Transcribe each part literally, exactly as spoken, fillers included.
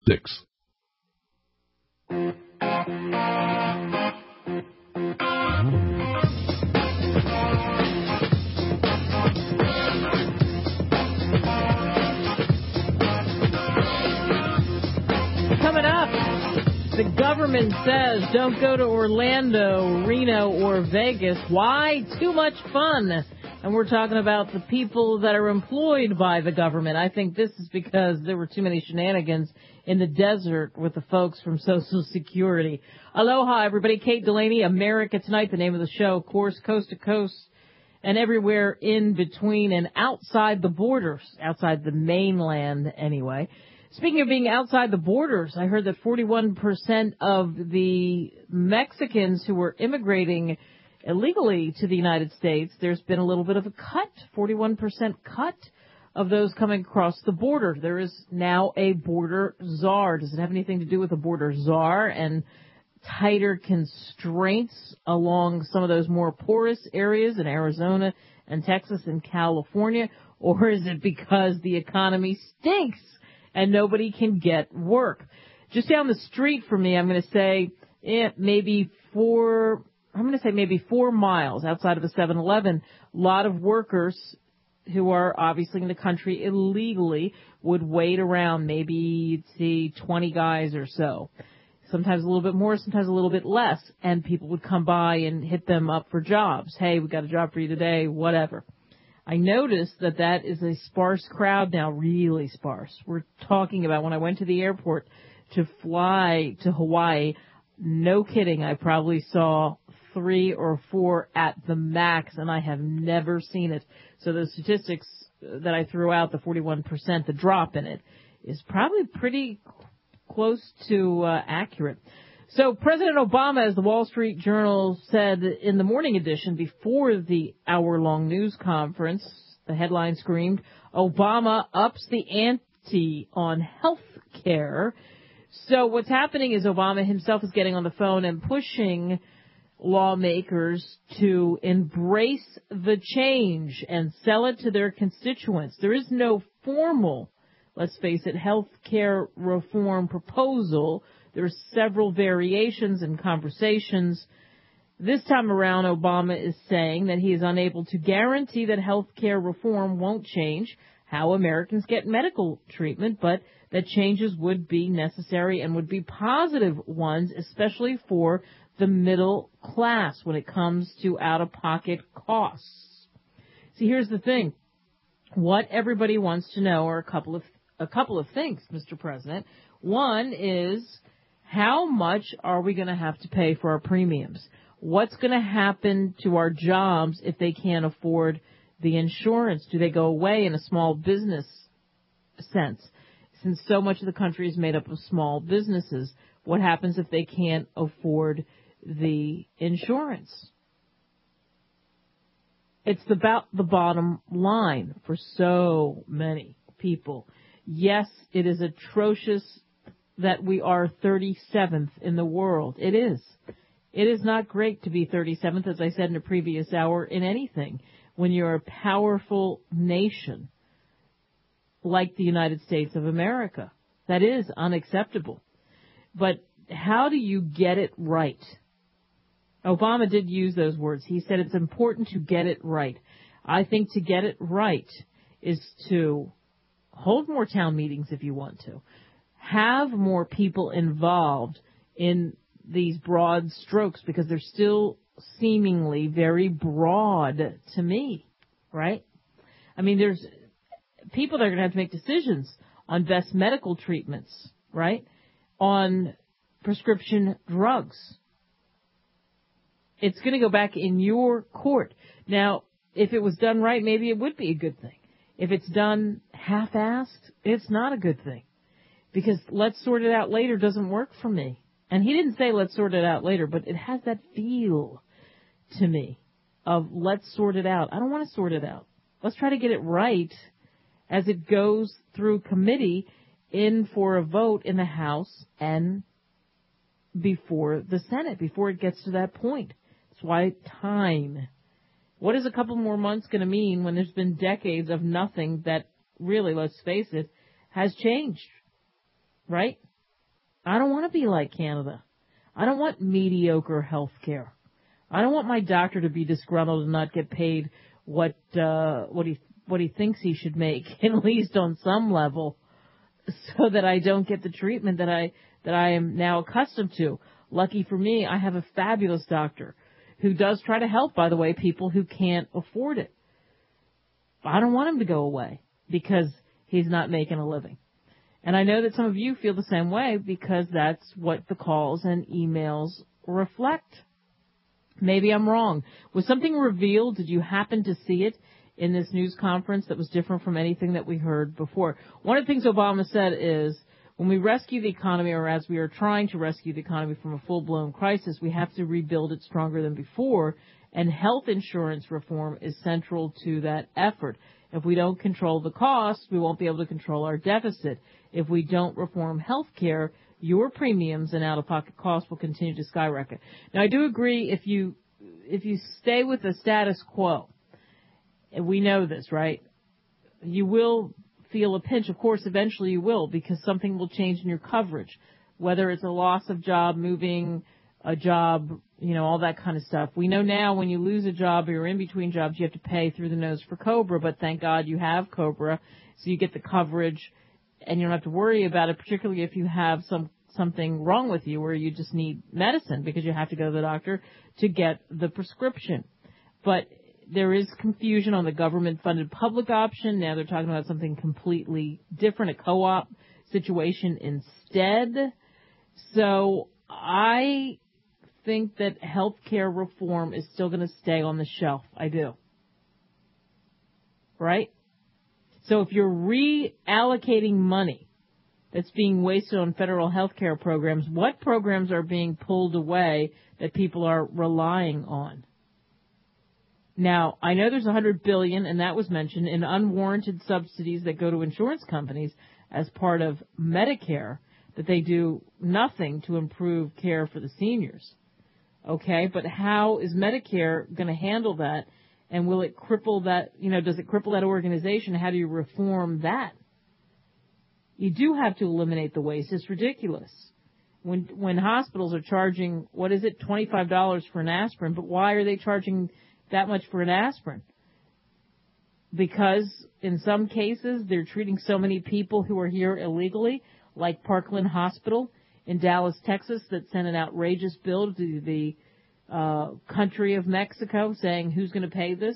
Six. Coming up, the government says don't go to Orlando, Reno, or Vegas. Why? Too much fun. And we're talking about the people that are employed by the government. I think this is because there were too many shenanigans in the desert with the folks from Social Security. Aloha, everybody. Kate Delaney, America Tonight, the name of the show. Of course, coast to coast and everywhere in between and outside the borders, outside the mainland anyway. Speaking of being outside the borders, I heard that forty-one percent of the Mexicans who were immigrating illegally to the United States, there's been a little bit of a cut, forty-one percent cut of those coming across the border. There is now a border czar. Does it have anything to do with a border czar and tighter constraints along some of those more porous areas in Arizona and Texas and California? Or is it because the economy stinks and nobody can get work? Just down the street from me, I'm going to say eh, maybe four... I'm going to say maybe four miles outside of a seven eleven, a lot of workers who are obviously in the country illegally would wait around, maybe you'd see twenty guys or so. Sometimes a little bit more, sometimes a little bit less, and people would come by and hit them up for jobs. Hey, we got a job for you today, whatever. I noticed that that is a sparse crowd now, really sparse. We're talking about when I went to the airport to fly to Hawaii, no kidding, I probably saw three or four at the max, and I have never seen it. So the statistics that I threw out, the forty-one percent, the drop in it, is probably pretty close to uh, accurate. So President Obama, as the Wall Street Journal said in the morning edition before the hour-long news conference, the headline screamed, Obama ups the ante on health care. So what's happening is Obama himself is getting on the phone and pushing lawmakers to embrace the change and sell it to their constituents. There is no formal, let's face it, health care reform proposal. There are several variations and conversations. This time around, Obama is saying that he is unable to guarantee that health care reform won't change how Americans get medical treatment, but that changes would be necessary and would be positive ones, especially for the middle class when it comes to out-of-pocket costs. See, here's the thing. What everybody wants to know are a couple of a couple of things, Mister President. One is, how much are we going to have to pay for our premiums? What's going to happen to our jobs if they can't afford the insurance? Do they go away in a small business sense? Since so much of the country is made up of small businesses, what happens if they can't afford the insurance? It's about the bottom line for so many people. Yes, it is atrocious that we are thirty-seventh in the world. It is. It is not great to be thirty-seventh, as I said in a previous hour, in anything when you're a powerful nation like the United States of America. That is unacceptable. But how do you get it right? Obama did use those words. He said it's important to get it right. I think to get it right is to hold more town meetings if you want to. Have more people involved in these broad strokes, because they're still seemingly very broad to me, right? I mean, there's people that are going to have to make decisions on best medical treatments, right? On prescription drugs. It's going to go back in your court. Now, if it was done right, maybe it would be a good thing. If it's done half-assed, it's not a good thing. Because let's sort it out later doesn't work for me. And he didn't say let's sort it out later, but it has that feel to me of let's sort it out. I don't want to sort it out. Let's try to get it right as it goes through committee in for a vote in the House and before the Senate, before it gets to that point. That's why time. What is a couple more months going to mean when there's been decades of nothing that really, let's face it, has changed, right? I don't want to be like Canada. I don't want mediocre health care. I don't want my doctor to be disgruntled and not get paid what uh, what he what he thinks he should make, at least on some level, so that I don't get the treatment that I that I am now accustomed to. Lucky for me, I have a fabulous doctor who does try to help, by the way, people who can't afford it. I don't want him to go away because he's not making a living. And I know that some of you feel the same way because that's what the calls and emails reflect. Maybe I'm wrong. Was something revealed? Did you happen to see it in this news conference that was different from anything that we heard before? One of the things Obama said is, when we rescue the economy, or as we are trying to rescue the economy from a full-blown crisis, we have to rebuild it stronger than before, and health insurance reform is central to that effort. If we don't control the cost, we won't be able to control our deficit. If we don't reform health care, your premiums and out-of-pocket costs will continue to skyrocket. Now, I do agree if you if you stay with the status quo, and we know this, right, you will feel a pinch. Of course, eventually you will, because something will change in your coverage, whether it's a loss of job, moving a job, you know, all that kind of stuff. We know now when you lose a job or you're in between jobs, you have to pay through the nose for COBRA, but thank God you have COBRA, so you get the coverage and you don't have to worry about it, particularly if you have some something wrong with you where you just need medicine because you have to go to the doctor to get the prescription. But there is confusion on the government-funded public option. Now they're talking about something completely different, a co-op situation instead. So I think that health care reform is still going to stay on the shelf. I do. Right? So if you're reallocating money that's being wasted on federal health care programs, what programs are being pulled away that people are relying on? Now, I know there's one hundred billion dollars, and that was mentioned, in unwarranted subsidies that go to insurance companies as part of Medicare, that they do nothing to improve care for the seniors. Okay, but how is Medicare going to handle that? And will it cripple that, you know, does it cripple that organization? How do you reform that? You do have to eliminate the waste. It's ridiculous. When when hospitals are charging, what is it, twenty-five dollars for an aspirin, but why are they charging that much for an aspirin? Because in some cases they're treating so many people who are here illegally, like Parkland Hospital in Dallas, Texas, that sent an outrageous bill to the uh, country of Mexico saying, who's going to pay this?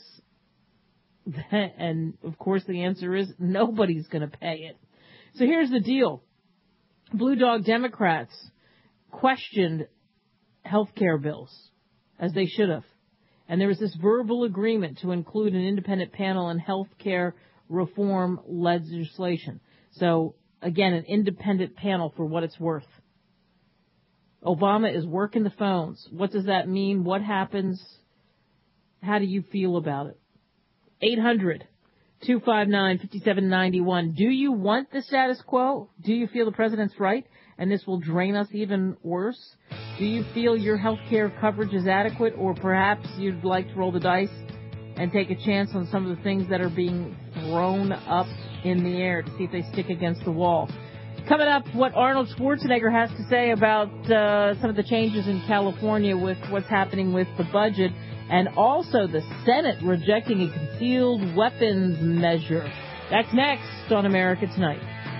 And, of course, the answer is nobody's going to pay it. So here's the deal. Blue Dog Democrats questioned health care bills, as they should have. And there was this verbal agreement to include an independent panel on health care reform legislation. So, again, an independent panel for what it's worth. Obama is working the phones. What does that mean? What happens? How do you feel about it? eight hundred, two five nine, five seven nine one. Do you want the status quo? Do you feel the president's right and this will drain us even worse? Do you feel your health care coverage is adequate, or perhaps you'd like to roll the dice and take a chance on some of the things that are being thrown up in the air to see if they stick against the wall? Coming up, what Arnold Schwarzenegger has to say about uh, some of the changes in California with what's happening with the budget, and also the Senate rejecting a concealed weapons measure. That's next on America Tonight.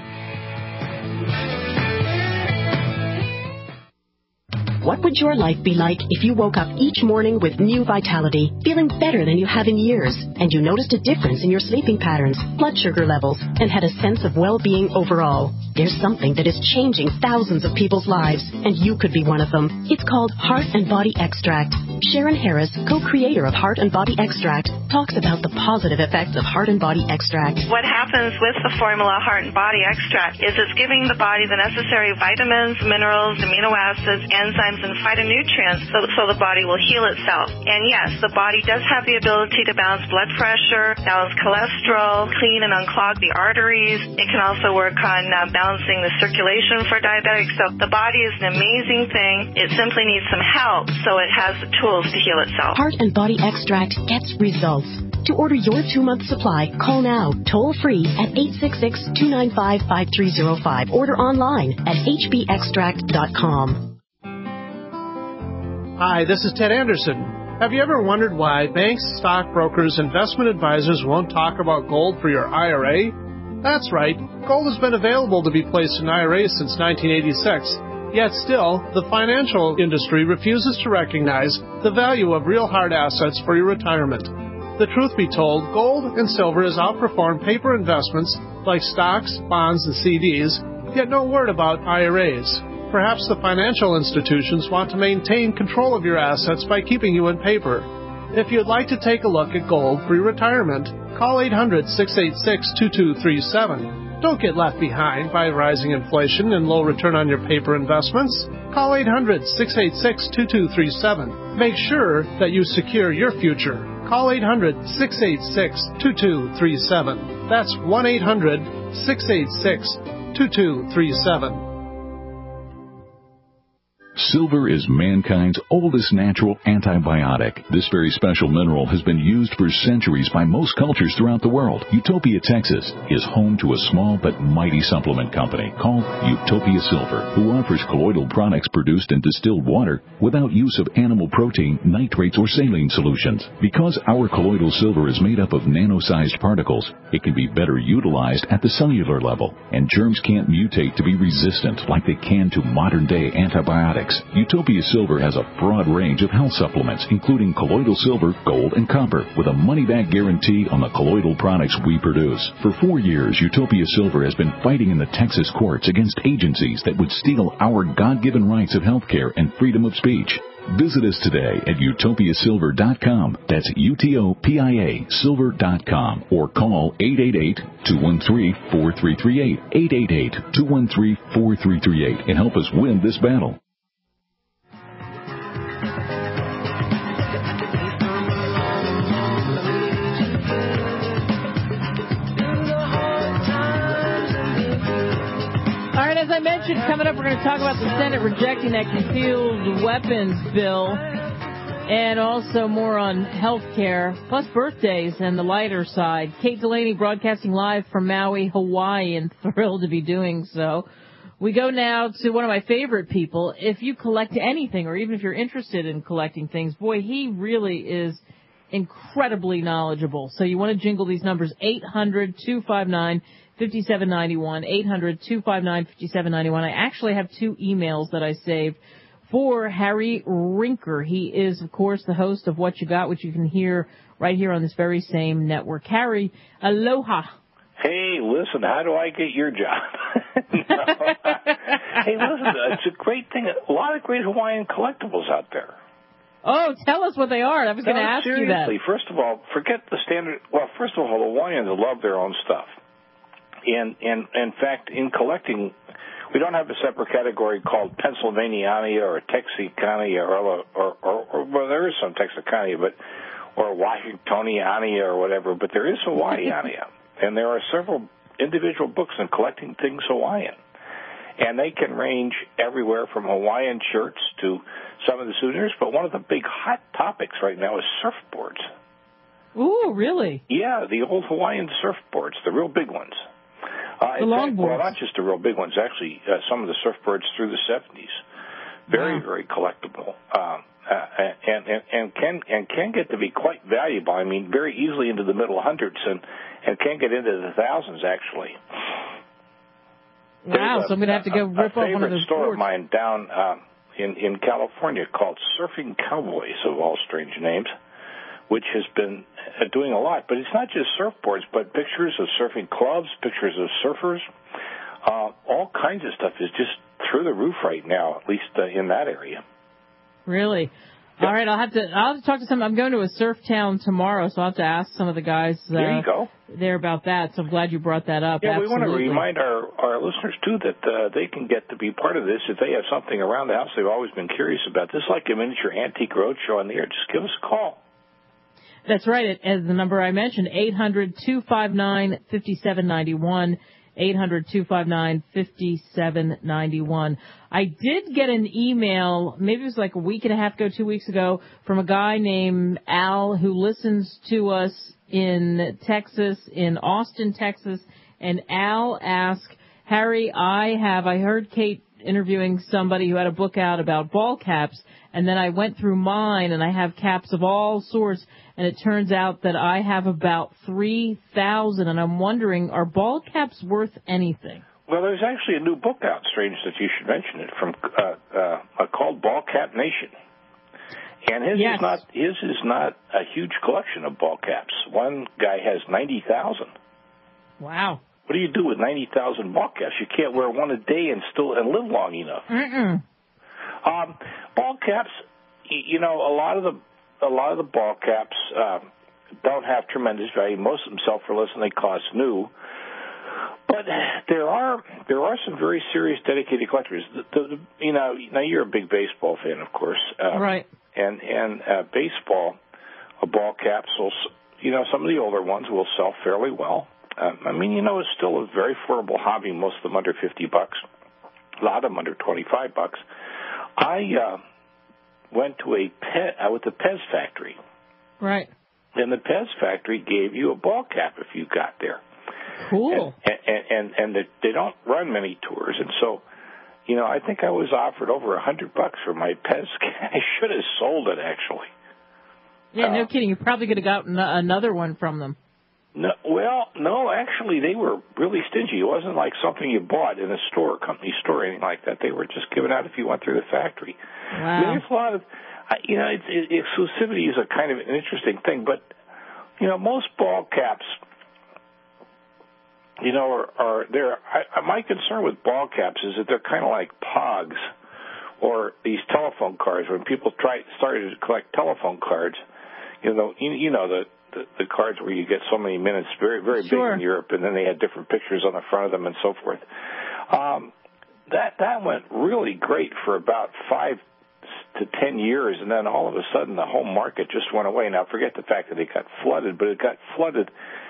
What would your life be like if you woke up each morning with new vitality, feeling better than you have in years, and you noticed a difference in your sleeping patterns, blood sugar levels, and had a sense of well-being overall? There's something that is changing thousands of people's lives, and you could be one of them. It's called Heart and Body Extract. Sharon Harris, co-creator of Heart and Body Extract, talks about the positive effects of Heart and Body Extract. What happens with the formula Heart and Body Extract is it's giving the body the necessary vitamins, minerals, amino acids, enzymes, and phytonutrients so, so the body will heal itself. And yes, the body does have the ability to balance blood pressure, balance cholesterol, clean and unclog the arteries. It can also work on uh, rebalancing the circulation for diabetics. So the body is an amazing thing. It simply needs some help so it has the tools to heal itself. Heart and Body Extract gets results. To order your two-month supply, call now, toll-free at eight six six, two nine five, five three zero five. Order online at h b extract dot com. Hi, this is Ted Anderson. Have you ever wondered why banks, stockbrokers, investment advisors won't talk about gold for your I R A? That's right. Gold has been available to be placed in I R As since nineteen eighty-six. Yet still, the financial industry refuses to recognize the value of real hard assets for your retirement. The truth be told, gold and silver has outperformed paper investments like stocks, bonds, and C Ds, yet no word about I R As. Perhaps the financial institutions want to maintain control of your assets by keeping you in paper. If you'd like to take a look at gold for your retirement, call eight hundred, six eight six, two two three seven. Don't get left behind by rising inflation and low return on your paper investments. Call eight hundred, six eight six, two two three seven. Make sure that you secure your future. Call eight hundred, six eight six, two two three seven. That's one eight hundred, six eight six, two two three seven. Silver is mankind's oldest natural antibiotic. This very special mineral has been used for centuries by most cultures throughout the world. Utopia, Texas is home to a small but mighty supplement company called Utopia Silver, who offers colloidal products produced in distilled water without use of animal protein, nitrates, or saline solutions. Because our colloidal silver is made up of nano-sized particles, it can be better utilized at the cellular level, and germs can't mutate to be resistant like they can to modern-day antibiotics. Utopia Silver has a broad range of health supplements, including colloidal silver, gold, and copper, with a money-back guarantee on the colloidal products we produce. For four years, Utopia Silver has been fighting in the Texas courts against agencies that would steal our God-given rights of health care and freedom of speech. Visit us today at utopia silver dot com. That's U T O P I A silver dot com. Or call eight eight eight, two one three, four three three eight, eight eight eight, two one three, four three three eight, and help us win this battle. As I mentioned, coming up, we're going to talk about the Senate rejecting that concealed weapons bill and also more on health care, plus birthdays and the lighter side. Kate Delaney broadcasting live from Maui, Hawaii, and thrilled to be doing so. We go now to one of my favorite people. If you collect anything, or even if you're interested in collecting things, boy, he really is incredibly knowledgeable. So you want to jingle these numbers, eight hundred, two five nine, five seven nine one, eight hundred, two five nine, five seven nine one. I actually have two emails that I saved for Harry Rinker. He is, of course, the host of What You Got, which you can hear right here on this very same network. Harry, aloha. Hey, listen, how do I get your job? Hey, listen, it's a great thing. A lot of great Hawaiian collectibles out there. Oh, tell us what they are. I was going to ask seriously, you that. First of all, forget the standard. Well, first of all, Hawaiians love their own stuff. And, and in fact, in collecting, we don't have a separate category called Pennsylvaniania or Texicania, or, or, or, or well, there is some Texicania, but or Washingtoniania or whatever, but there is Hawaiiania. And there are several individual books on collecting things Hawaiian. And they can range everywhere from Hawaiian shirts to some of the souvenirs, but one of the big hot topics right now is surfboards. Ooh, really? Yeah, the old Hawaiian surfboards, the real big ones. Uh, the longboards. Well, not just the real big ones, actually, uh, some of the surfboards through the seventies. Very, wow. very collectible. Um, uh, and, and, and can and can get to be quite valuable. I mean, very easily into the middle hundreds and, and can get into the thousands, actually. Wow, a, so I'm going to have to go rip off one of those A favorite store boards. of mine down uh, in, in California called Surfing Cowboys, of all strange names, which has been doing a lot. But it's not just surfboards, but pictures of surfing clubs, pictures of surfers. Uh, all kinds of stuff is just through the roof right now, at least uh, in that area. Really? All right, I'll have to I'll have to talk to some. I'm going to a surf town tomorrow, so I'll have to ask some of the guys uh, there you go. there about that. So I'm glad you brought that up. Yeah, Absolutely. We want to remind our, our listeners, too, that uh, they can get to be part of this. If they have something around the house they've always been curious about, this is like a miniature antique roadshow on the air. Just give us a call. That's right. As the number I mentioned, eight hundred, two five nine, five seven nine one. eight hundred, two five nine, five seven nine one. I did get an email, maybe it was like a week and a half ago, two weeks ago, from a guy named Al who listens to us in Texas, in Austin, Texas. And Al asked, Harry, I have, I heard Kate interviewing somebody who had a book out about ball caps, and then I went through mine, and I have caps of all sorts, and it turns out that I have about three thousand, and I'm wondering, are ball caps worth anything? Well, there's actually a new book out, strange that you should mention it, from uh, uh, called Ball Cap Nation. And his yes. is not his is not a huge collection of ball caps. One guy has ninety thousand. Wow. What do you do with ninety thousand ball caps? You can't wear one a day and still and live long enough. Mm-mm. Um, ball caps, you know, a lot of the a lot of the ball caps uh, don't have tremendous value. Most of them sell for less than they cost new. But there are there are some very serious dedicated collectors. The, the, you know, now you're a big baseball fan, of course, uh, right? And and uh, baseball, uh, ball caps will, you know, some of the older ones will sell fairly well. Um, I mean, you know, it's still a very affordable hobby. Most of them under fifty bucks. A lot of them under twenty-five bucks. I uh, went to a pet uh, with the Pez factory. Right. And the Pez factory gave you a ball cap if you got there. Cool. And and and, and they don't run many tours, and so, you know, I think I was offered over a hundred bucks for my Pez cap. I should have sold it actually. Yeah, no uh, kidding. You probably could have gotten another one from them. No, well, no, actually, they were really stingy. It wasn't like something you bought in a store, company store, or anything like that. They were just given out if you went through the factory. Wow. I mean, there's a lot of, you know, it, it, exclusivity is a kind of an interesting thing, but, you know, most ball caps, you know, are, are there. I, my concern with ball caps is that they're kind of like Pogs or these telephone cards. When people try started to collect telephone cards, you know, you, you know the. The, the cards where you get so many minutes, very, very sure. big in Europe, and then they had different pictures on the front of them and so forth. Um, that that went really great for about five to ten years, and then all of a sudden the whole market just went away. Now, forget the fact that it got flooded, but it got flooded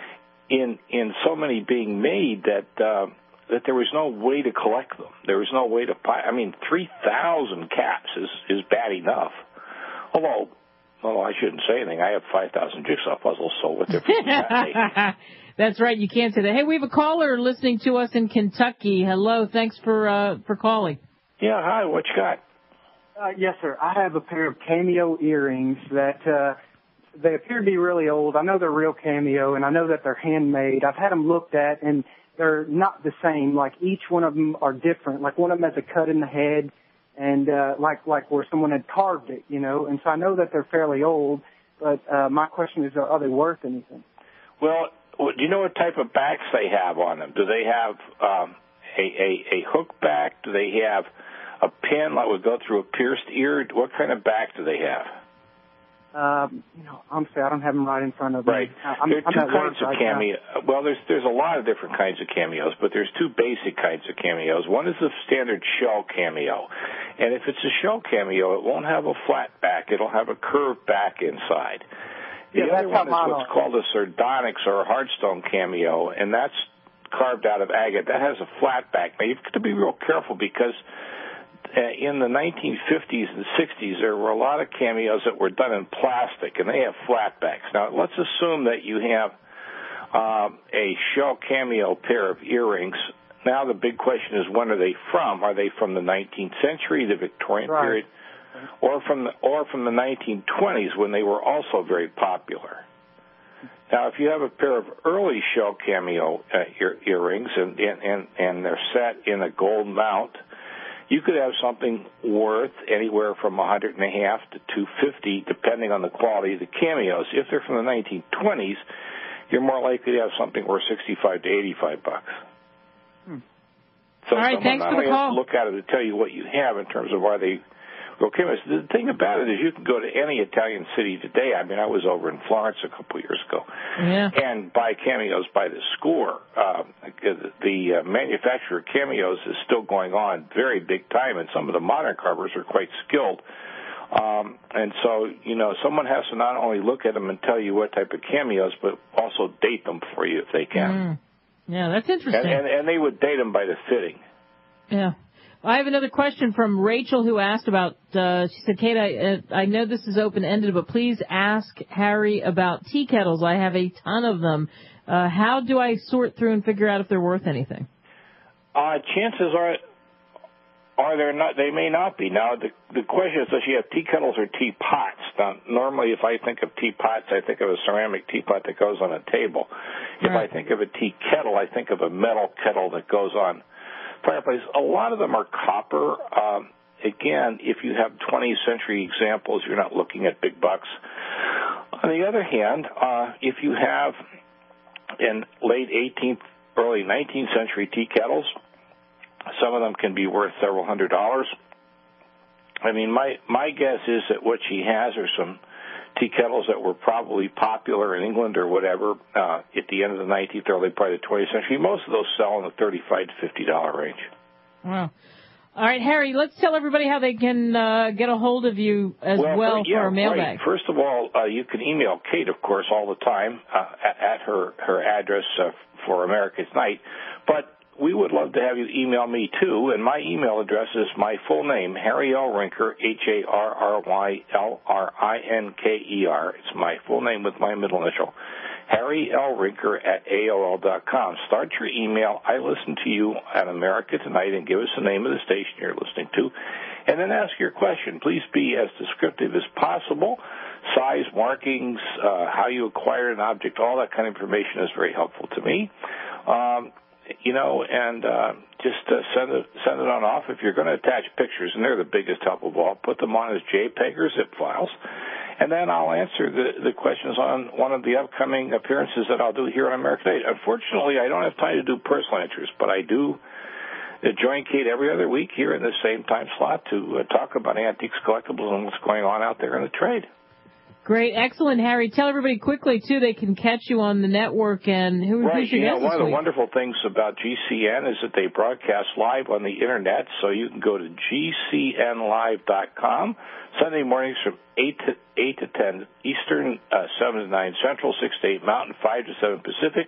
in in so many being made that uh, that there was no way to collect them. There was no way to buy. I mean, three thousand caps is is bad enough, although. Well, I shouldn't say anything. I have five thousand jigsaw puzzles, so what difference does that make? That's right. You can't say that. Hey, we have a caller listening to us in Kentucky. Hello. Thanks for uh, for calling. Yeah, hi. What you got? Uh, yes, sir. I have a pair of Cameo earrings that uh, they appear to be really old. I know they're real Cameo, and I know that they're handmade. I've had them looked at, and they're not the same. Like, each one of them are different. Like, one of them has a cut in the head. And, uh, like, like where someone had carved it, you know, and so I know that they're fairly old, but, uh, my question is, are they worth anything? Well, do you know what type of backs they have on them? Do they have, um, a, a, a hook back? Do they have a pin that would go through a pierced ear? What kind of back do they have? Um, you know, honestly, I don't have them right in front of me. Right. I'm, there are I'm two kinds of right cameo. Now. Well, there's there's a lot of different kinds of cameos, but there's two basic kinds of cameos. One is the standard shell cameo, and if it's a shell cameo, it won't have a flat back. It'll have a curved back inside. The yeah, other one is what's called a sardonyx or a hardstone cameo, and that's carved out of agate. That has a flat back. Now, you've got to be real careful because Uh, in the nineteen fifties and sixties, there were a lot of cameos that were done in plastic, and they have flat backs. Now, let's assume that you have um, a shell cameo pair of earrings. Now, the big question is, when are they from? Are they from the nineteenth century, the Victorian right. period, or from the, or from the nineteen twenties, when they were also very popular? Now, if you have a pair of early shell cameo uh, ear- earrings and, and, and, and they're set in a gold mount, you could have something worth anywhere from a hundred and a half to two fifty, depending on the quality of the cameos. If they're from the nineteen twenties, you're more likely to have something worth sixty-five to eighty-five bucks. Hmm. So all right, thanks for the call. have to look at it to tell you what you have in terms of why they go cameos. The thing about it is, you can go to any Italian city today. I mean, I was over in Florence a couple of years ago, yeah. and buy cameos by the score. Uh, the uh, manufacturer of cameos is still going on very big time, and some of the modern carvers are quite skilled. Um, and so, you know, someone has to not only look at them and tell you what type of cameos, but also date them for you if they can. Mm. Yeah, that's interesting. And, and, and they would date them by the fitting. Yeah. I have another question from Rachel who asked about, uh, she said, Kate, I, I know this is open-ended, but please ask Harry about tea kettles. I have a ton of them. Uh, how do I sort through and figure out if they're worth anything? Uh, chances are, are there not, they may not be. Now, the, the question is, does she have tea kettles or teapots? Now, normally if I think of teapots, I think of a ceramic teapot that goes on a table. If Right. I think of a tea kettle, I think of a metal kettle that goes on fireplace. A lot of them are copper. Um, again, if you have twentieth century examples, you're not looking at big bucks. On the other hand, uh, if you have in late eighteenth, early nineteenth century tea kettles, some of them can be worth several hundred dollars. I mean, my my guess is that what she has are some tea kettles that were probably popular in England or whatever uh, at the end of the nineteenth, early part of the twentieth century. Most of those sell in the thirty-five to fifty dollars range. Wow. All right, Harry, let's tell everybody how they can uh, get a hold of you as well, well for yeah, our mailbag. Right. First of all, uh, you can email Kate, of course, all the time uh, at, at her, her address uh, for America's Night. But we would love to have you email me, too, and my email address is my full name, Harry L. Rinker, H A R R Y L R I N K E R. It's my full name with my middle initial, Harry L. Rinker at A O L dot com. Start your email. I listen to you at America Tonight and give us the name of the station you're listening to, and then ask your question. Please be as descriptive as possible. Size, markings, uh, how you acquired an object, all that kind of information is very helpful to me. Um, You know, and uh, just uh, send it send it on off. If you're going to attach pictures, and they're the biggest help of all, put them on as JPEG or zip files, and then I'll answer the, the questions on one of the upcoming appearances that I'll do here on American Aid. Unfortunately, I don't have time to do personal answers, but I do join Kate every other week here in the same time slot to uh, talk about antiques, collectibles, and what's going on out there in the trade. Great. Excellent, Harry. Tell everybody quickly, too, they can catch you on the network. And who, right. who's your you guest know, one of the week? wonderful things about G C N is that they broadcast live on the Internet, so you can go to G C N live dot com Sunday mornings from eight to eight to ten Eastern, uh, seven to nine Central, six to eight Mountain, five to seven Pacific.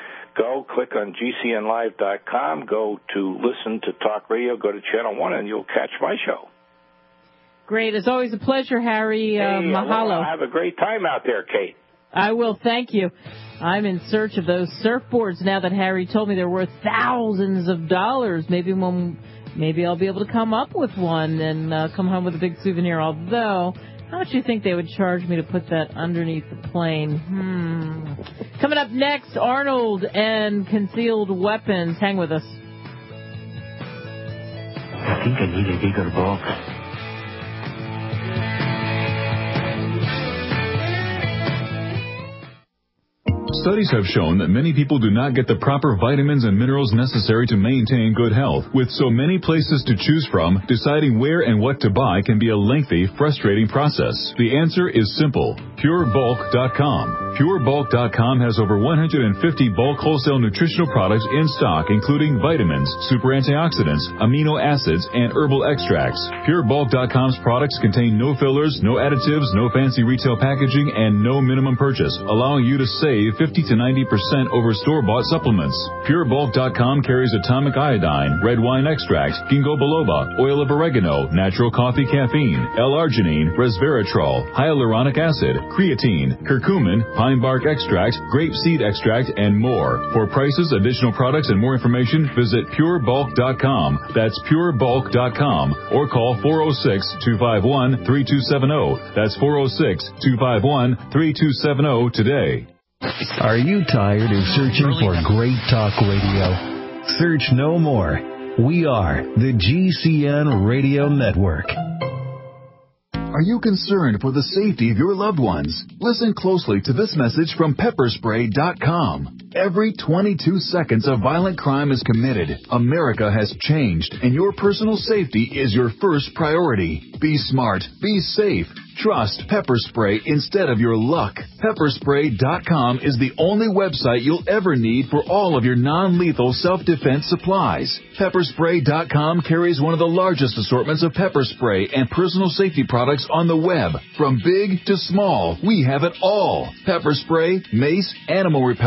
Go click on G C N live dot com, go to Listen to Talk Radio, go to Channel one, and you'll catch my show. Great. It's always a pleasure, Harry. Hey, uh, mahalo. Well, have a great time out there, Kate. I will. Thank you. I'm in search of those surfboards now that Harry told me they're worth thousands of dollars. Maybe when, maybe I'll be able to come up with one and uh, come home with a big souvenir. Although, how much do you think they would charge me to put that underneath the plane? Hmm. Coming up next, Arnold and concealed weapons. Hang with us. I think I need a bigger box. Studies have shown that many people do not get the proper vitamins and minerals necessary to maintain good health. With so many places to choose from, deciding where and what to buy can be a lengthy, frustrating process. The answer is simple. Pure Bulk dot com. Pure Bulk dot com has over one hundred fifty bulk wholesale nutritional products in stock, including vitamins, super antioxidants, amino acids, and herbal extracts. Pure Bulk dot com's products contain no fillers, no additives, no fancy retail packaging, and no minimum purchase, allowing you to save fifty to ninety percent over store-bought supplements. Pure Bulk dot com carries atomic iodine, red wine extract, ginkgo biloba, oil of oregano, natural coffee caffeine, L-arginine, resveratrol, hyaluronic acid, creatine, curcumin, pine bark extract, grape seed extract, and more. For prices, additional products, and more information, visit Pure Bulk dot com. That's Pure Bulk dot com. Or call four oh six, two five one, three two seven oh. That's four oh six, two five one, three two seven oh today. Are you tired of searching for great talk radio? Search no more. We are the G C N Radio Network. Are you concerned for the safety of your loved ones? Listen closely to this message from pepper spray dot com. Every twenty-two seconds a violent crime is committed. America has changed, and your personal safety is your first priority. Be smart. Be safe. Trust Pepper Spray instead of your luck. pepper spray dot com is the only website you'll ever need for all of your non-lethal self-defense supplies. pepper spray dot com carries one of the largest assortments of pepper spray and personal safety products on the web. From big to small, we have it all. Pepper spray, mace, animal repellents,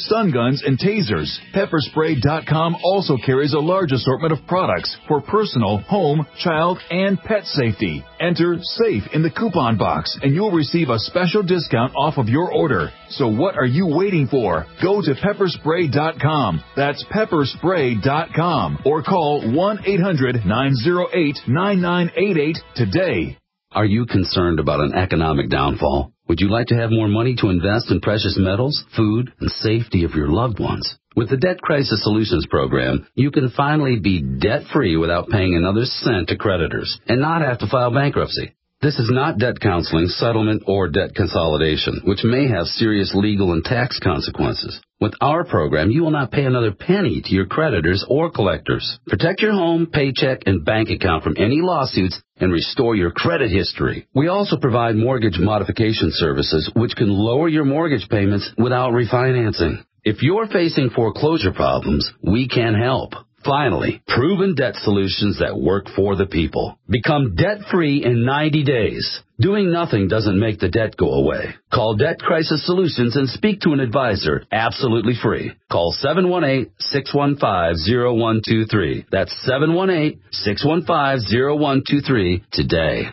stun guns, and tasers. Pepper Spray dot com also carries a large assortment of products for personal, home, child, and pet safety. Enter SAFE in the coupon box, and you'll receive a special discount off of your order. So what are you waiting for? Go to Pepper Spray dot com. That's Pepper Spray dot com. Or call one eight hundred nine oh eight nine nine eight eight today. Are you concerned about an economic downfall? Would you like to have more money to invest in precious metals, food, and safety of your loved ones? With the Debt Crisis Solutions Program, you can finally be debt-free without paying another cent to creditors and not have to file bankruptcy. This is not debt counseling, settlement, or debt consolidation, which may have serious legal and tax consequences. With our program, you will not pay another penny to your creditors or collectors. Protect your home, paycheck, and bank account from any lawsuits and restore your credit history. We also provide mortgage modification services, which can lower your mortgage payments without refinancing. If you're facing foreclosure problems, we can help. Finally, proven debt solutions that work for the people. Become debt-free in ninety days. Doing nothing doesn't make the debt go away. Call Debt Crisis Solutions and speak to an advisor absolutely free. Call seven one eight, six one five, zero one two three. That's seven one eight, six one five, zero one two three today.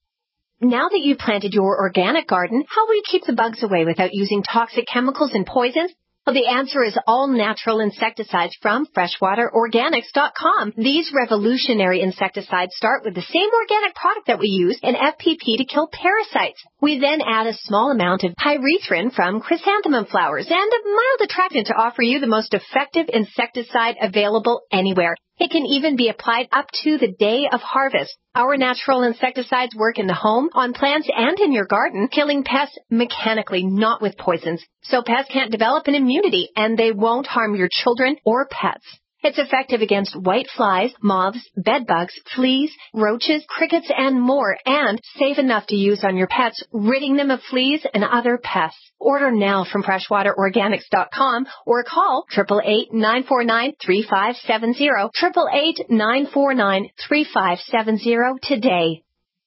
Now that you've planted your organic garden, how will you keep the bugs away without using toxic chemicals and poisons? Well, the answer is all natural insecticides from freshwater organics dot com. These revolutionary insecticides start with the same organic product that we use in F P P to kill parasites. We then add a small amount of pyrethrin from chrysanthemum flowers and a mild attractant to offer you the most effective insecticide available anywhere. It can even be applied up to the day of harvest. Our natural insecticides work in the home, on plants, and in your garden, killing pests mechanically, not with poisons. So pests can't develop an immunity, and they won't harm your children or pets. It's effective against white flies, moths, bedbugs, fleas, roaches, crickets, and more, and safe enough to use on your pets, ridding them of fleas and other pests. Order now from freshwater organics dot com or call eight eight eight, nine four nine, three five seven zero, eight eight eight, nine four nine, three five seven zero today.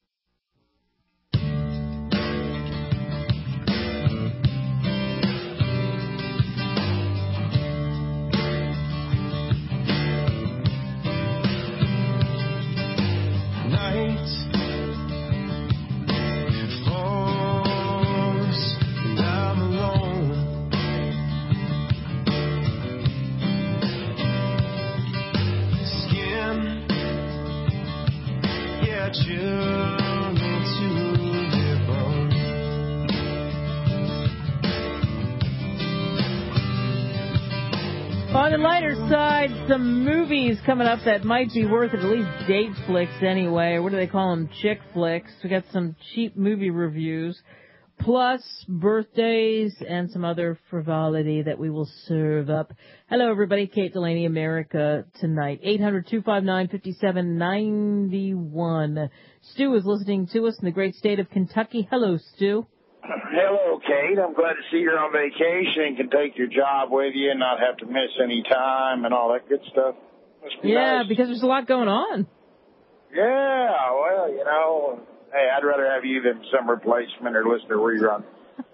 On the lighter side, some movies coming up that might be worth at least date flicks anyway. What do they call them? Chick flicks. We got some cheap movie reviews, plus birthdays and some other frivolity that we will serve up. Hello, everybody. Kate Delaney, America Tonight. eight hundred, two five nine, five seven nine one. Stu is listening to us in the great state of Kentucky. Hello, Stu. Hello, Kate. I'm glad to see you're on vacation and can take your job with you and not have to miss any time and all that good stuff. Must be yeah, nice. Because there's a lot going on. Yeah, well, you know, hey, I'd rather have you than some replacement or listen to a rerun.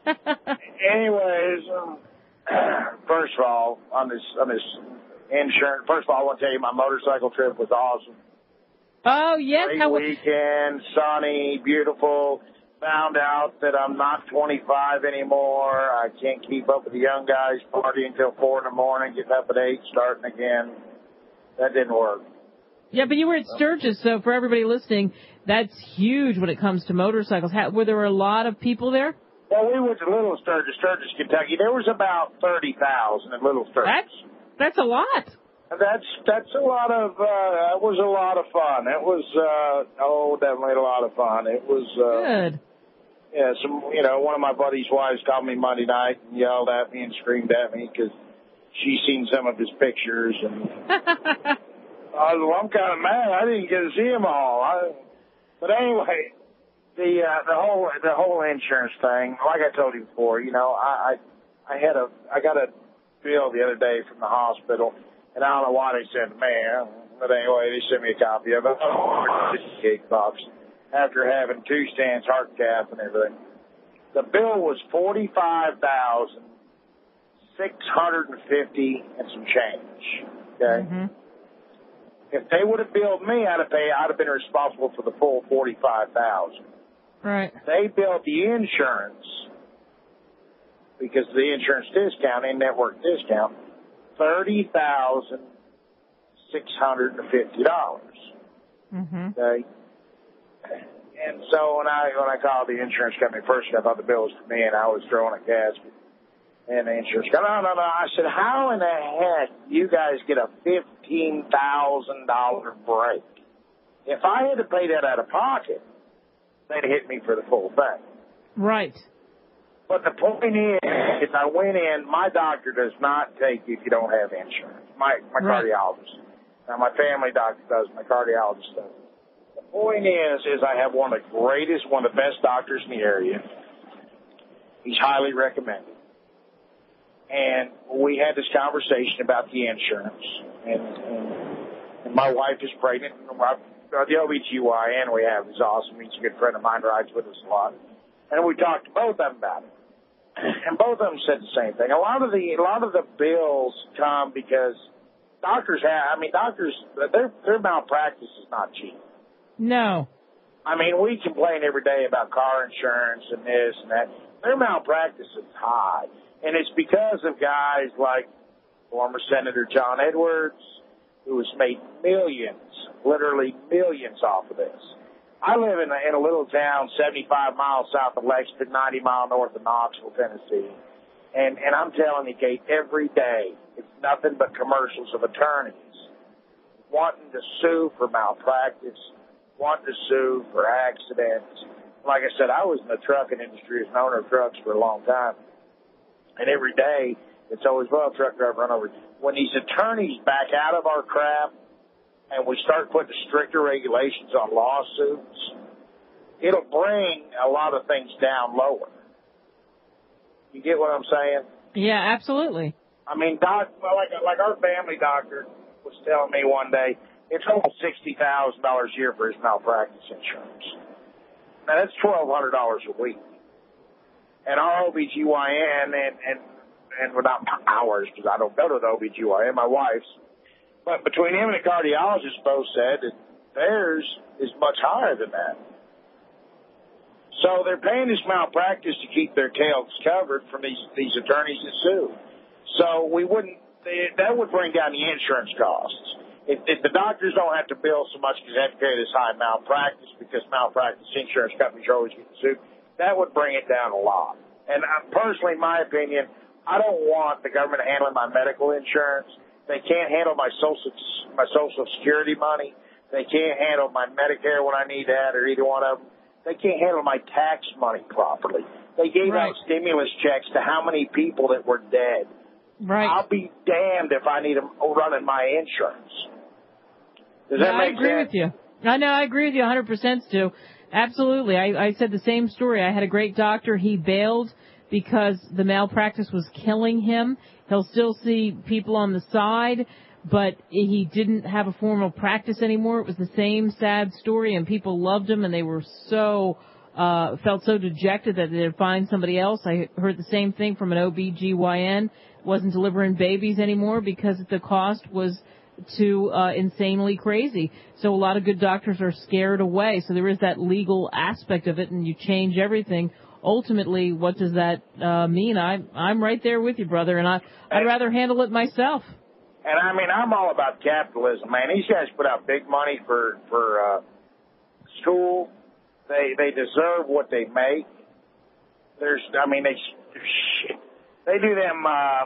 Anyways, um, first of all, on this on this insurance, first of all, I want to tell you my motorcycle trip was awesome. Oh, yes. Great How weekend, sunny, beautiful. Found out that I'm not twenty-five anymore. I can't keep up with the young guys partying until four in the morning, getting up at eight, starting again. That didn't work. Yeah, but you were at Sturgis, so for everybody listening, that's huge when it comes to motorcycles. How, were there a lot of people there? Well, we went to Little Sturgis, Sturgis, Kentucky. There was about thirty thousand in Little Sturgis. That's, that's a lot. That's that's a lot of, uh, it was a lot of fun. It was, uh, oh, definitely a lot of fun. It was, uh, good. Yeah, some, you know, one of my buddy's wives called me Monday night and yelled at me and screamed at me because she seen some of his pictures. And I was, well, I'm kind of mad. I didn't get to see them all. I, but anyway, the uh, the whole the whole insurance thing, like I told you before, you know, I I, I had a I got a bill the other day from the hospital, and I don't know why they sent me. But anyway, they sent me a copy of it. Eight bucks. After having two stents, heart cath, and everything. The bill was forty-five thousand six hundred fifty and some change. Okay. Mm-hmm. If they would have billed me, I'd have paid. I'd have been responsible for the full forty-five thousand. Right. They billed the insurance because of the insurance discount, in-network discount, thirty thousand six hundred and fifty dollars. Mm-hmm. Okay. And so when I when I called the insurance company first, I thought the bill was for me, and I was throwing a gasket. And the insurance company, no, no, no. I said, how in the heck do you guys get a fifteen thousand dollars break? If I had to pay that out of pocket, they'd hit me for the full thing. Right. But the point is, is I went in, my doctor does not take you if you don't have insurance. My my right. cardiologist. Now, my family doctor does, my cardiologist does. The point is, is I have one of the greatest, one of the best doctors in the area. He's highly recommended. And we had this conversation about the insurance. And, and, and my wife is pregnant. And the O B G Y N we have is awesome. He's a good friend of mine, rides with us a lot. And we talked to both of them about it. And both of them said the same thing. A lot of the a lot of the bills come because doctors have, I mean, doctors, their, their malpractice is not cheap. No. I mean, we complain every day about car insurance and this and that. Their malpractice is high. And it's because of guys like former Senator John Edwards, who has made millions, literally millions off of this. I live in a, in a little town seventy-five miles south of Lexington, ninety miles north of Knoxville, Tennessee. And, and I'm telling you, Kate, every day it's nothing but commercials of attorneys wanting to sue for malpractice, wanting to sue for accidents. Like I said, I was in the trucking industry as an owner of trucks for a long time. And every day, it's always, well, truck driver run over. When these attorneys back out of our crap and we start putting stricter regulations on lawsuits, it'll bring a lot of things down lower. You get what I'm saying? Yeah, absolutely. I mean, doc, well, like, like our family doctor was telling me one day, it's almost sixty thousand dollars a year for his malpractice insurance. Now, that's twelve hundred dollars a week. And our O B G Y N, and, and, and without ours, because I don't go to the O B G Y N, my wife's, but between him and the cardiologist both said that theirs is much higher than that. So they're paying this malpractice to keep their tails covered from these, these attorneys that sue. So we wouldn't, they, that would bring down the insurance costs. If, if the doctors don't have to bill so much because they have to pay this high malpractice because malpractice insurance companies are always getting sued, that would bring it down a lot. And I, personally, in my opinion, I don't want the government handling my medical insurance. They can't handle my social my social security money. They can't handle my Medicare when I need that, or either one of them. They can't handle my tax money properly. They gave right. out stimulus checks to how many people that were dead. Right. I'll be damned if I need them running my insurance. Does yeah, that make sense? I agree sense? with you. I know, I agree with you one hundred percent, Stu. Absolutely. I, I said the same story. I had a great doctor. He bailed because the malpractice was killing him. He'll still see people on the side, but he didn't have a formal practice anymore. It was the same sad story, and people loved him, and they were so, uh, felt so dejected that they'd find somebody else. I heard the same thing from an O B G Y N. Wasn't delivering babies anymore because the cost was too uh, insanely crazy. So a lot of good doctors are scared away. So there is that legal aspect of it, and you change everything. Ultimately, what does that uh, mean? I, I'm right there with you, brother, and I, I'd rather handle it myself. And, I mean, I'm all about capitalism, man. These guys put out big money for, for uh, school. They they deserve what they make. There's, I mean, they they do them uh,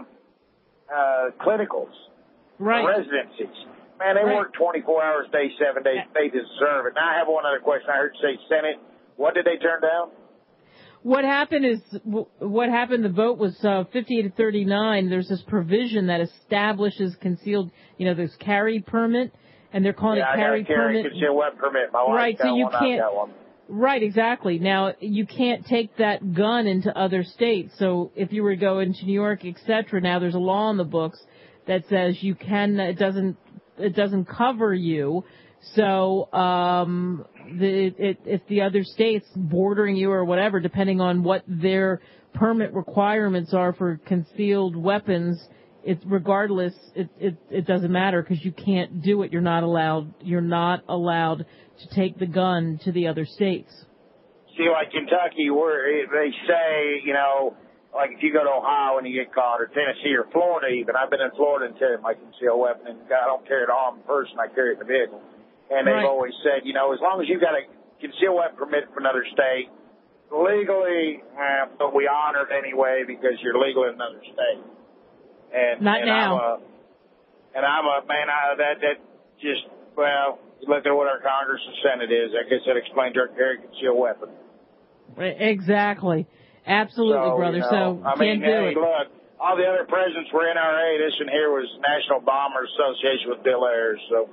uh, clinicals. Right. Residencies. Man, they right. work twenty-four hours a day, seven days. They deserve it. Now, I have one other question. I heard you say Senate. What did they turn down? What happened is, what happened, the vote was uh, fifty to thirty-nine. There's this provision that establishes concealed, you know, there's carry permit, and they're calling yeah, it carry, I got a carry permit. concealed weapon permit. My wife right, got so you one, can't, I've got one. Right, exactly. Now, you can't take that gun into other states. So if you were to go into New York, et cetera, now there's a law in the books that says you can, it doesn't, it doesn't cover you. So, um, the, it, if the other states bordering you or whatever, depending on what their permit requirements are for concealed weapons, it, regardless, it, it, it doesn't matter because you can't do it. You're not allowed. You're not allowed to take the gun to the other states. See, like Kentucky, where they say, you know, like if you go to Ohio and you get caught, or Tennessee or Florida even. I've been in Florida and carried my concealed weapon, and I don't carry it on in person. I carry it in the vehicle. And they've right. always said, you know, as long as you've got a concealed weapon permit from another state, legally, eh, but we honor it anyway because you're legal in another state. And, Not and now. I'm a, and I'm a, man, I, that, that just, well, you look at what our Congress and Senate is. I guess that explains our carry concealed weapon. Exactly. Absolutely, so, brother. You So, know, I can't mean, do hey, it. look, all the other presidents were N R A. This one here was National Bomber Association with Bill Ayers, so.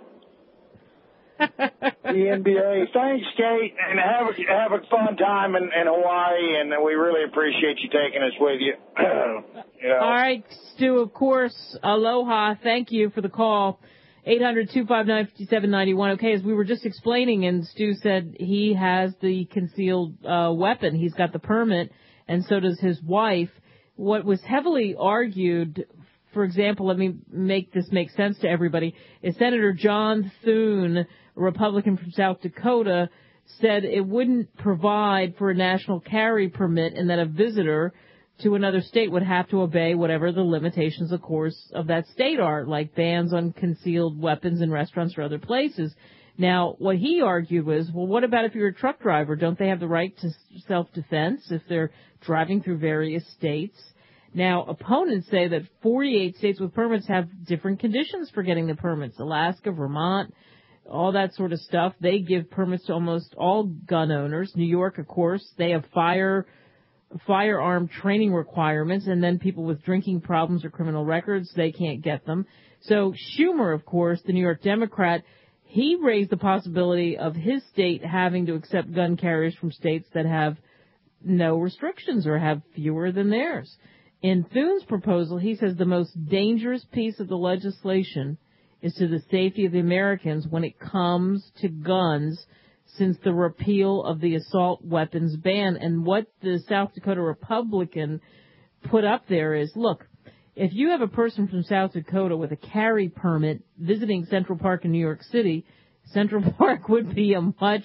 The N B A. Thanks, Kate, and have a, have a fun time in, in Hawaii, and we really appreciate you taking us with you. you know. All right, Stu, of course, aloha. Thank you for the call. eight hundred, two five nine, five seven nine one. Okay, as we were just explaining, and Stu said he has the concealed uh, weapon. He's got the permit, and so does his wife. What was heavily argued, for example, let me make this make sense to everybody, is Senator John Thune, a Republican from South Dakota, said it wouldn't provide for a national carry permit and that a visitor to another state would have to obey whatever the limitations, of course, of that state are, like bans on concealed weapons in restaurants or other places. Now, what he argued was, well, what about if you're a truck driver? Don't they have the right to self-defense if they're driving through various states? Now, opponents say that forty-eight states with permits have different conditions for getting the permits. Alaska, Vermont, all that sort of stuff. They give permits to almost all gun owners. New York, of course, they have fire firearm training requirements, and then people with drinking problems or criminal records, they can't get them. So Schumer, of course, the New York Democrat, he raised the possibility of his state having to accept gun carriers from states that have no restrictions or have fewer than theirs. In Thune's proposal, he says the most dangerous piece of the legislation is to the safety of the Americans when it comes to guns since the repeal of the assault weapons ban. And what the South Dakota Republican put up there is, look, if you have a person from South Dakota with a carry permit visiting Central Park in New York City, Central Park would be a much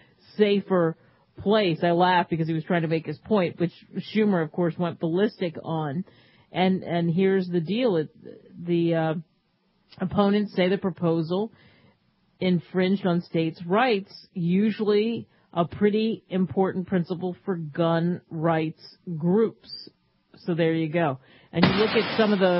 safer place. I laugh because he was trying to make his point, which Schumer, of course, went ballistic on. And and here's the deal. It, the uh, opponents say the proposal infringed on states' rights, usually a pretty important principle for gun rights groups. So there you go. And you look at some of the,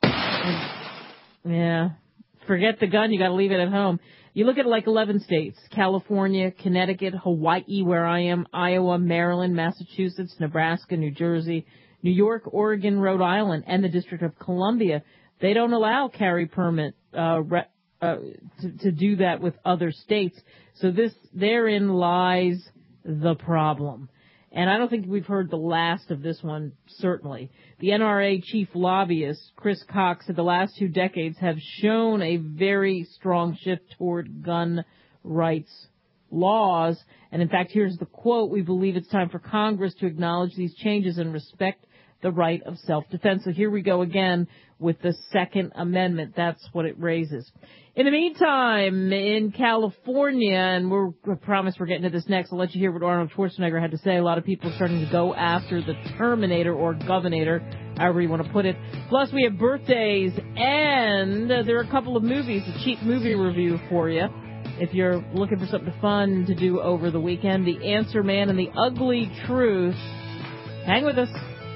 yeah, forget the gun, you got to leave it at home. You look at like eleven states, California, Connecticut, Hawaii, where I am, Iowa, Maryland, Massachusetts, Nebraska, New Jersey, New York, Oregon, Rhode Island, and the District of Columbia. They don't allow carry permit uh, re- uh, to, to do that with other states. So this, therein lies the problem. And I don't think we've heard the last of this one, certainly. The N R A chief lobbyist, Chris Cox, said the last two decades have shown a very strong shift toward gun rights laws. And in fact, here's the quote: "We believe it's time for Congress to acknowledge these changes and respect the right of self-defense." So here we go again with the Second Amendment. That's what it raises. In the meantime, in California, and we're, I promise we're getting to this next, I'll let you hear what Arnold Schwarzenegger had to say. A lot of people are starting to go after the Terminator or Governator, however you want to put it. Plus, we have birthdays, and there are a couple of movies, a cheap movie review for you. If you're looking for something fun to do over the weekend, The Answer Man and The Ugly Truth. Hang with us.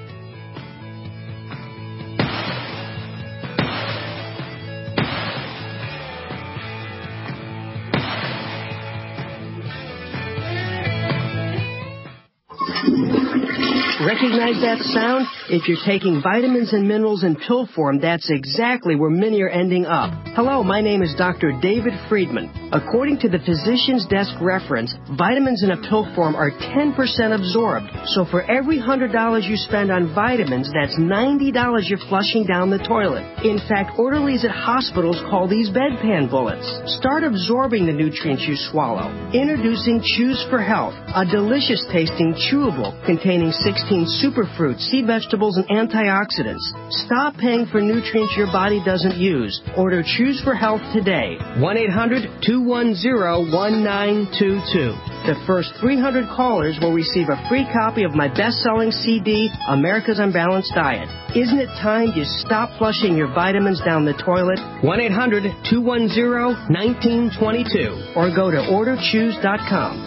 Recognize that sound? If you're taking vitamins and minerals in pill form, that's exactly where many are ending up. Hello, my name is Doctor David Friedman. According to the Physician's Desk reference, vitamins in a pill form are ten percent absorbed. So for every one hundred dollars you spend on vitamins, that's ninety dollars you're flushing down the toilet. In fact, orderlies at hospitals call these bedpan bullets. Start absorbing the nutrients you swallow. Introducing Choose for Health, a delicious tasting chewable containing sixteen superfruits, sea vegetables, and antioxidants. Stop paying for nutrients your body doesn't use. Order Choose for Health today. one eight hundred two one zero one nine two two. The first three hundred callers will receive a free copy of my best-selling C D, America's Unbalanced Diet. Isn't it time you stop flushing your vitamins down the toilet? one eight hundred two one zero one nine two two or go to order choose dot com.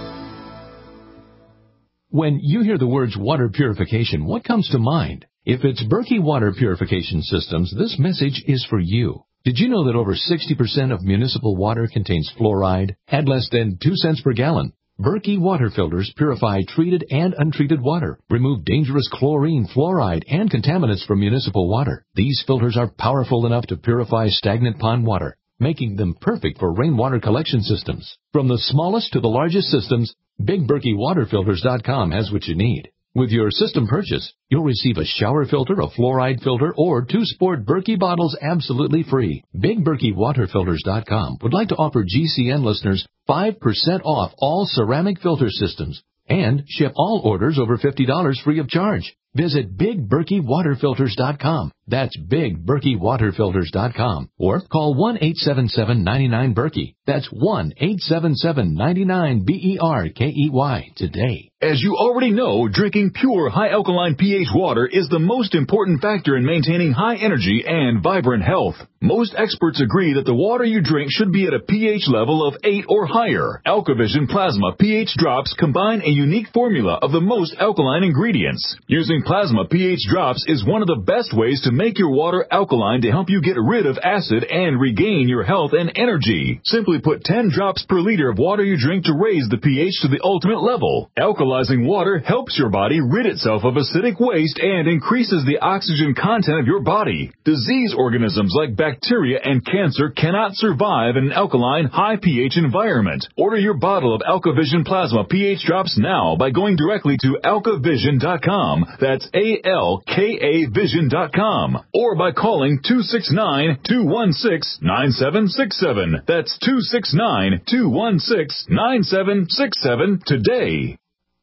When you hear the words water purification, what comes to mind? If it's Berkey Water Purification Systems, this message is for you. Did you know that over sixty percent of municipal water contains fluoride at less than two cents per gallon? Berkey water filters purify treated and untreated water, remove dangerous chlorine, fluoride, and contaminants from municipal water. These filters are powerful enough to purify stagnant pond water, making them perfect for rainwater collection systems. From the smallest to the largest systems, Big Berkey Water Filters dot com has what you need. With your system purchase, you'll receive a shower filter, a fluoride filter, or two sport Berkey bottles absolutely free. Big Berkey Water Filters dot com would like to offer G C N listeners five percent off all ceramic filter systems and ship all orders over fifty dollars free of charge. Visit Big Berkey Water Filters dot com. That's Big Berkey Water Filters dot com. Or call one eight seven seven nine nine Berkey. That's one eight seven seven nine nine B E R K E Y today. As you already know, drinking pure high alkaline pH water is the most important factor in maintaining high energy and vibrant health. Most experts agree that the water you drink should be at a pH level of eight or higher. AlkaVision Plasma pH drops combine a unique formula of the most alkaline ingredients. Using Plasma pH drops is one of the best ways to make your water alkaline to help you get rid of acid and regain your health and energy. Simply put ten drops per liter of water you drink to raise the pH to the ultimate level. Alkalizing water helps your body rid itself of acidic waste and increases the oxygen content of your body. Disease organisms like bacteria and cancer cannot survive in an alkaline, high pH environment. Order your bottle of AlkaVision Plasma pH drops now by going directly to alka vision dot com. That's A L K A Vision dot com. Or by calling two six nine, two one six, nine seven six seven. That's two six nine, two one six, nine seven six seven today.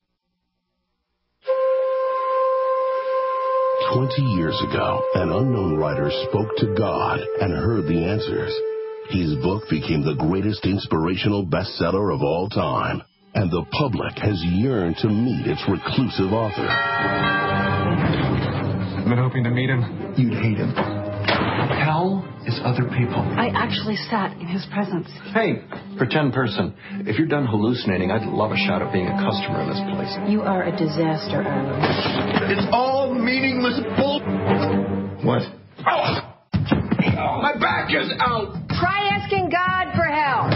Twenty years ago, an unknown writer spoke to God and heard the answers. His book became the greatest inspirational bestseller of all time, and the public has yearned to meet its reclusive author. I've been hoping to meet him. You'd hate him. Hell is other people. I actually sat in his presence. Hey, pretend person. If you're done hallucinating, I'd love a shot at being a customer in this place. You are a disaster, Arlen. It's all meaningless bull. What? Oh! Oh, my back is out. Try asking God for help.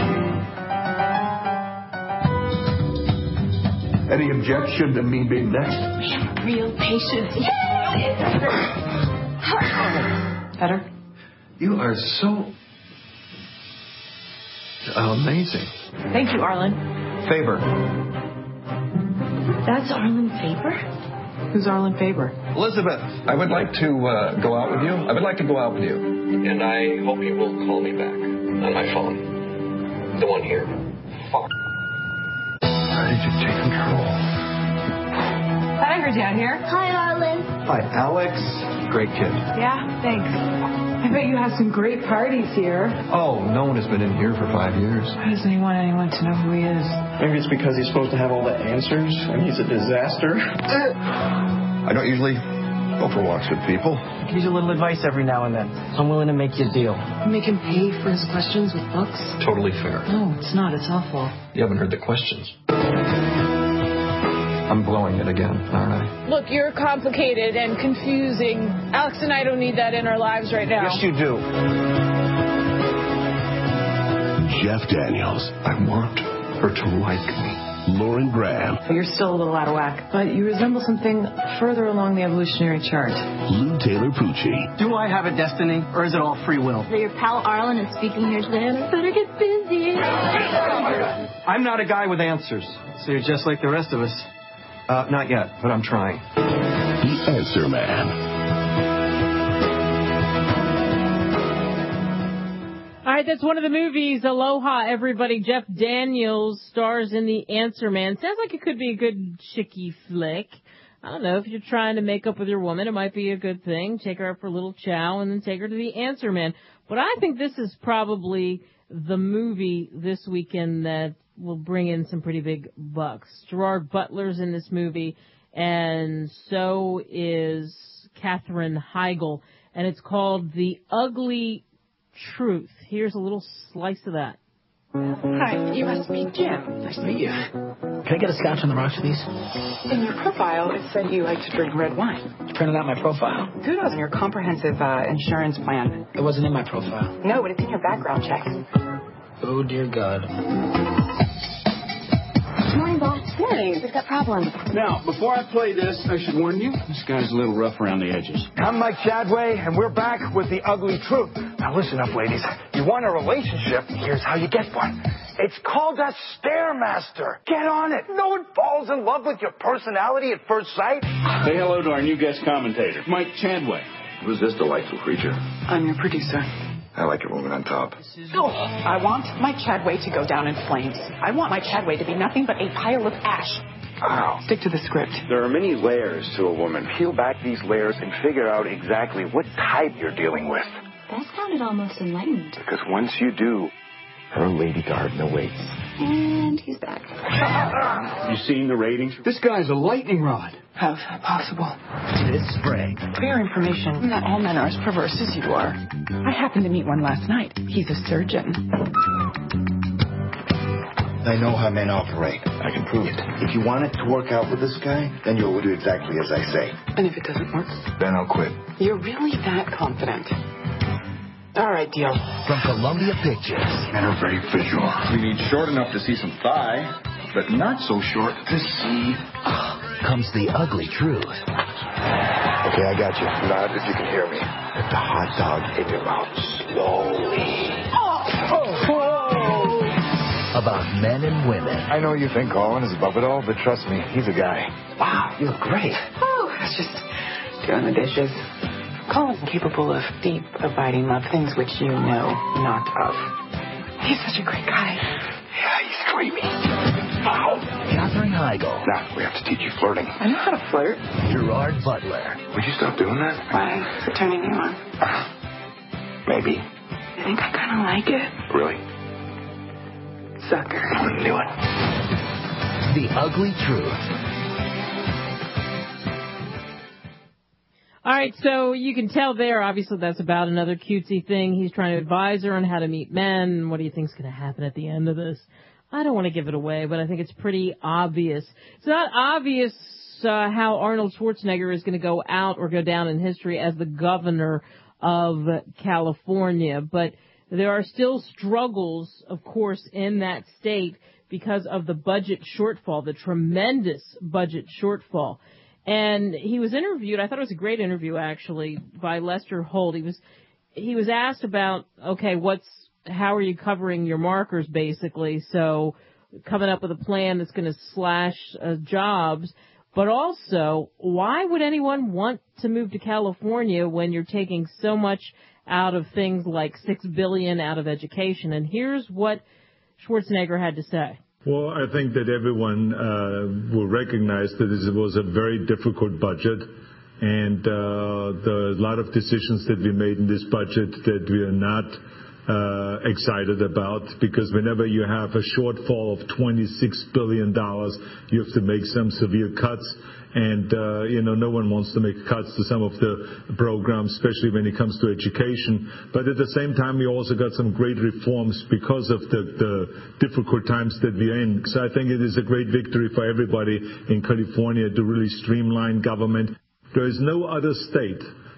Any objection to me being next? Real patience. Better? You are so amazing. Thank you, Arlen. Faber. That's Arlen Faber? Who's Arlen Faber? Elizabeth, I would like to uh, go out with you. I would like to go out with you. And I hope you will call me back on my phone. The one here. Fuck. Ready to take control. Thought I heard you out here. Hi, Arlen. Hi, Alex. Great kid. Yeah, thanks. I bet you have some great parties here. Oh, no one has been in here for five years. Why doesn't he want anyone to know who he is? Maybe it's because he's supposed to have all the answers and he's a disaster. I don't usually go for walks with people. I could use a little advice every now and then. I'm willing to make you a deal. Make him pay for his questions with books? Totally fair. No, it's not. It's awful. You haven't heard the questions. I'm blowing it again, aren't I? Look, you're complicated and confusing. Alex and I don't need that in our lives right now. Yes, you do. Jeff Daniels. I want her to like me. Lauren Graham. You're still a little out of whack, but you resemble something further along the evolutionary chart. Lou Taylor Pucci. Do I have a destiny, or is it all free will? So your pal Arlen is speaking here today, and I better get busy. I'm not a guy with answers, so you're just like the rest of us. Uh, not yet, but I'm trying. The Answer Man. All right, that's one of the movies. Aloha, everybody. Jeff Daniels stars in The Answer Man. Sounds like it could be a good chickie flick. I don't know, if you're trying to make up with your woman, it might be a good thing. Take her out for a little chow and then take her to The Answer Man. But I think this is probably the movie this weekend that will bring in some pretty big bucks. Gerard Butler's in this movie, and so is Katherine Heigl. And it's called The Ugly Truth. Here's a little slice of that. Hi, you must be Jim. Nice to meet you. Can I get a scotch on the rocks, please? In your profile, it said you like to drink red wine. You printed out my profile. Kudos on your comprehensive uh, insurance plan. It wasn't in my profile. No, but it's in your background check. Oh, dear God. Morning, boss. Morning. We've got problems. Now, before I play this, I should warn you, this guy's a little rough around the edges. I'm Mike Chadway, and we're back with The Ugly Truth. Now, listen up, ladies. You want a relationship, here's how you get one. It's called a Stairmaster. Get on it. No one falls in love with your personality at first sight. Say hello to our new guest commentator, Mike Chadway. Who's this delightful creature? I'm your producer. I like a woman on top. Oh, I want Mike Chadway to go down in flames. I want Mike Chadway to be nothing but a pile of ash. Wow. Stick to the script. There are many layers to a woman. Peel back these layers and figure out exactly what type you're dealing with. That sounded almost enlightened. Because once you do, her lady garden awaits. And he's back. You seen the ratings? This guy's a lightning rod. How's that possible? This spring. For your information, not all men are as perverse as you are. I happened to meet one last night. He's a surgeon. I know how men operate. I can prove it. If you want it to work out with this guy, then you'll do exactly as I say. And if it doesn't work? Then I'll quit. You're really that confident? All right, deal. From Columbia Pictures. Men are very visual. We need short enough to see some thigh, but not so short to see. Comes The Ugly Truth. Okay, I got you. Nod if you can hear me. Put the hot dog in your mouth slowly. Oh. Oh. About men and women. I know you think Colin is above it all, but trust me, he's a guy. Wow, you look great. Oh, I was just doing the dishes. Colin's capable of deep, abiding love, things which you know not of. He's such a great guy. Yeah, he's creepy. Wow. Katherine Heigl. Now, we have to teach you flirting. I know how to flirt. Gerard Butler. Would you stop doing that? Why? Is it turning you on? Uh, maybe. I think I kind of like it. Really? Sucker. I knew it. The Ugly Truth. All right, so you can tell there, obviously that's about another cutesy thing. He's trying to advise her on how to meet men. What do you think's going to happen at the end of this? I don't want to give it away, but I think it's pretty obvious. It's not obvious uh, how Arnold Schwarzenegger is going to go out or go down in history as the governor of California, but there are still struggles, of course, in that state because of the budget shortfall, the tremendous budget shortfall. And he was interviewed, I thought it was a great interview actually, by Lester Holt. He was he was asked about, okay, what's how are you covering your markers basically? So coming up with a plan that's going to slash uh, jobs, but also why would anyone want to move to California when you're taking so much out of things like six billion dollars out of education? And here's what Schwarzenegger had to say. Well, I think that everyone uh, will recognize that this was a very difficult budget, and uh, the a lot of decisions that we made in this budget that we are not uh, excited about, because whenever you have a shortfall of twenty-six billion dollars, you have to make some severe cuts. And, uh, you know, no one wants to make cuts to some of the programs, especially when it comes to education. But at the same time, we also got some great reforms because of the, the difficult times that we're in. So I think it is a great victory for everybody in California to really streamline government. There is no other state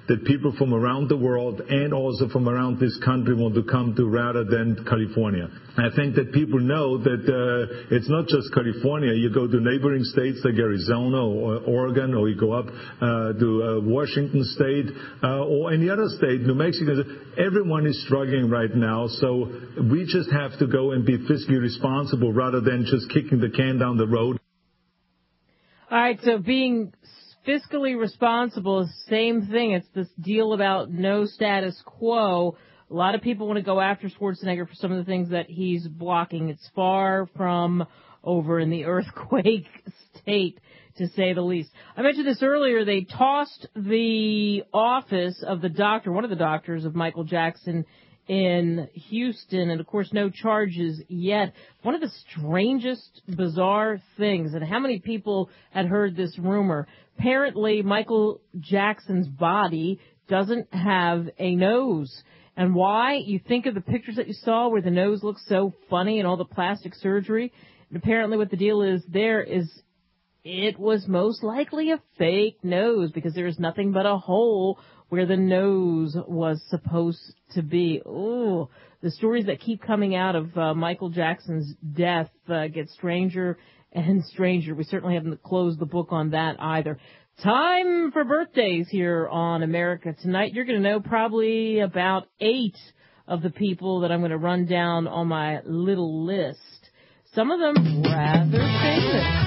that people from around the world and also from around this country want to come to rather than California. I think that people know that uh, it's not just California. You go to neighboring states like Arizona or Oregon, or you go up uh, to uh, Washington State uh, or any other state, New Mexico. Everyone is struggling right now, so we just have to go and be fiscally responsible rather than just kicking the can down the road. All right, so being fiscally responsible is the same thing. It's this deal about no status quo. A lot of people want to go after Schwarzenegger for some of the things that he's blocking. It's far from over in the earthquake state, to say the least. I mentioned this earlier. They tossed the office of the doctor, one of the doctors of Michael Jackson, in Houston, and of course no charges yet. One of the strangest, bizarre things, and how many people had heard this rumor? Apparently Michael Jackson's body doesn't have a nose. And why? You think of the pictures that you saw where the nose looks so funny and all the plastic surgery. And apparently what the deal is there is it was most likely a fake nose because there is nothing but a hole where the nose was supposed to be. Ooh, the stories that keep coming out of uh, Michael Jackson's death uh, get stranger and stranger. We certainly haven't closed the book on that either. Time for birthdays here on America Tonight. You're going to know probably about eight of the people that I'm going to run down on my little list. Some of them rather famous.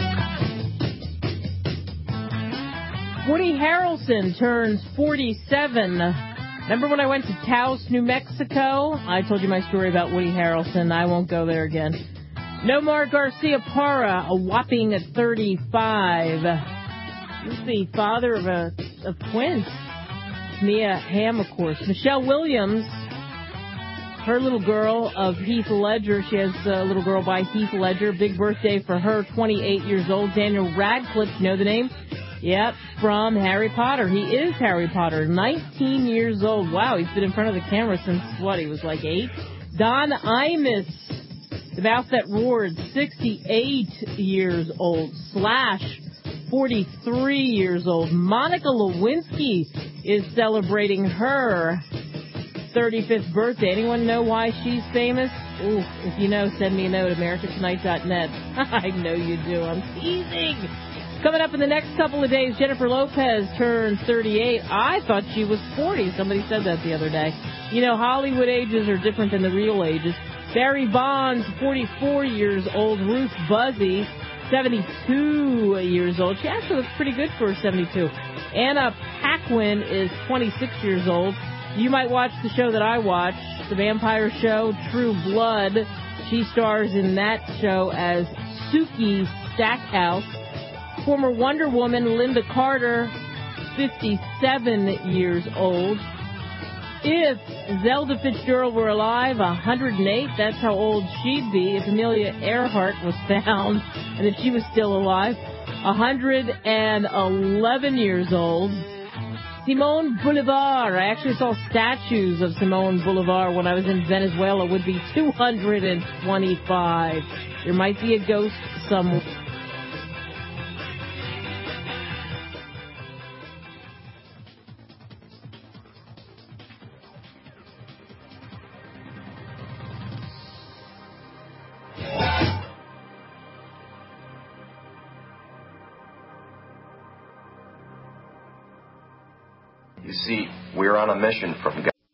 Woody Harrelson turns forty-seven. Remember when I went to Taos, New Mexico? I told you my story about Woody Harrelson. I won't go there again. Nomar Garcia Parra, a whopping thirty-five. He's the father of a of twins. Mia Hamm, of course. Michelle Williams, her little girl of Heath Ledger. She has a little girl by Heath Ledger. Big birthday for her, twenty-eight years old. Daniel Radcliffe, you know the name? Yep, from Harry Potter. He is Harry Potter, nineteen years old. Wow, he's been in front of the camera since, what, he was like eight? Don Imus, the mouse that roared, sixty-eight years old. Slash, forty-three years old. Monica Lewinsky is celebrating her thirty-fifth birthday. Anyone know why she's famous? Ooh, if you know, send me a note, america tonight dot net. I know you do. I'm teasing. Coming up in the next couple of days, Jennifer Lopez turns thirty-eight. I thought she was forty. Somebody said that the other day. You know, Hollywood ages are different than the real ages. Barry Bonds, forty-four years old. Ruth Buzzy, seventy-two years old. She actually looks pretty good for seventy-two. Anna Paquin is twenty-six years old. You might watch the show that I watch, the vampire show, True Blood. She stars in that show as Suki Stackhouse. Former Wonder Woman Linda Carter, fifty-seven years old. If Zelda Fitzgerald were alive, one hundred eight, that's how old she'd be. If Amelia Earhart was found, and if she was still alive, one hundred eleven years old. Simone Bolivar, I actually saw statues of Simone Bolivar when I was in Venezuela, would be two hundred twenty-five. There might be a ghost somewhere. You see, we're on a mission from God.